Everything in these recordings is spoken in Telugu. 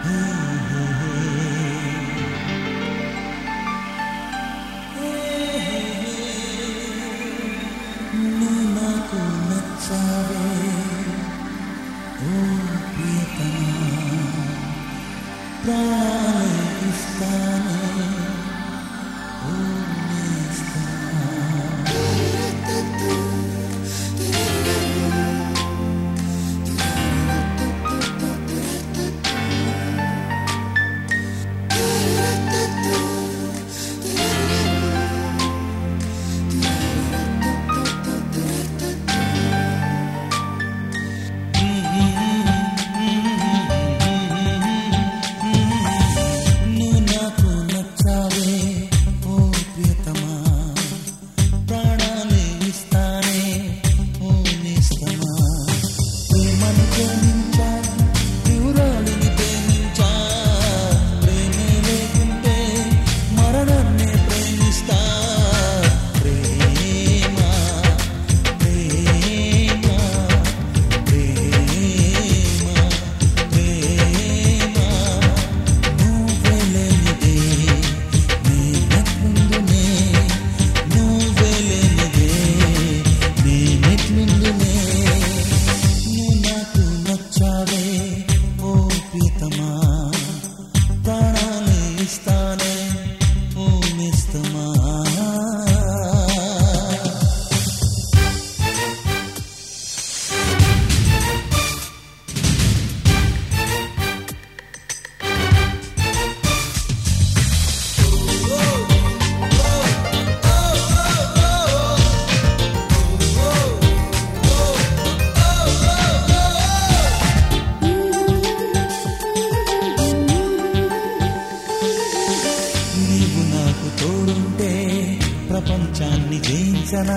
ప్రపంచాన్ని జయించనా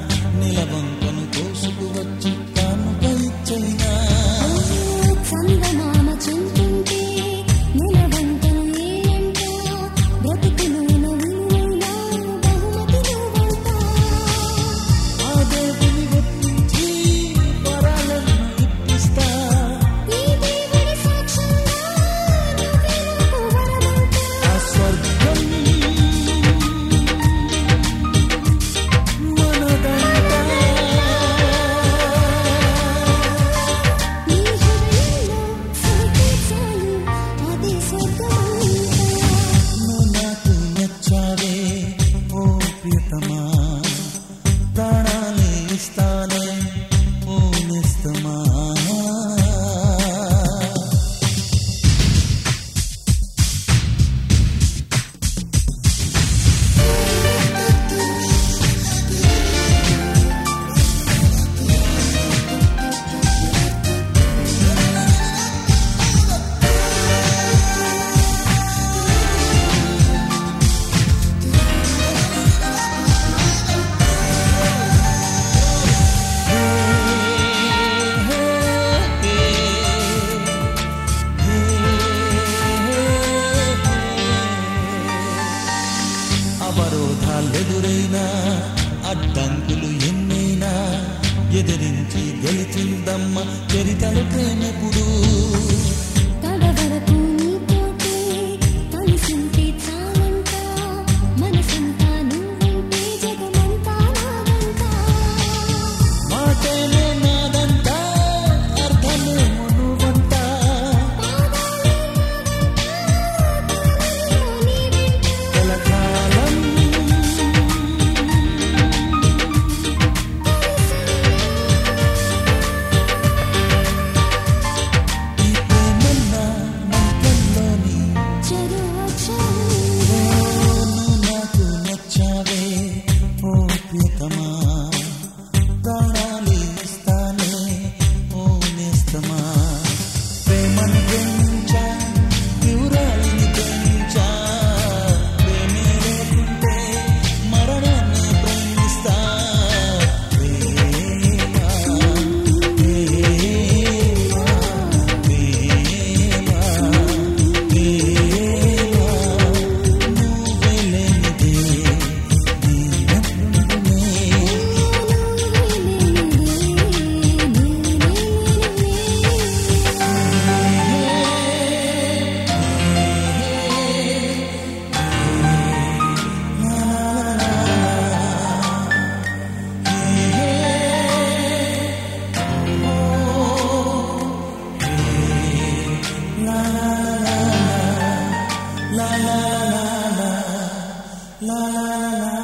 నిలవంకను కోసుకు వచ్చి తాను పైచైనా చందమామ చుంటుంటే నిలవంకను ఏలంట బ్రతుకులోన విలువైన బహుమతి నువ్వంట ఆ దేవుని ఒప్పించి వరాలను ఇప్పిస్తా ఈ దేవుడి సాక్షంగా నువ్వే నాకు వరమంట ఆ స్వర్గం ప్రాణాలే ఇస్తానే ఓ నిస్తమా అవరోధాలెదురైనా అడ్డంకులు ఎన్నైనా ఎదిరించి గెలిచిందమ్మ చరితలు ప్రేమపుడు తడవరకు నీతోటే కలిసింటే చాలంట మనసంతా నువ్వంటే జగమంతా నాదంట మాటేనే నాదంట అర్థమేమో నువ్వంట కలకాలం ఈ la la la la la la la la la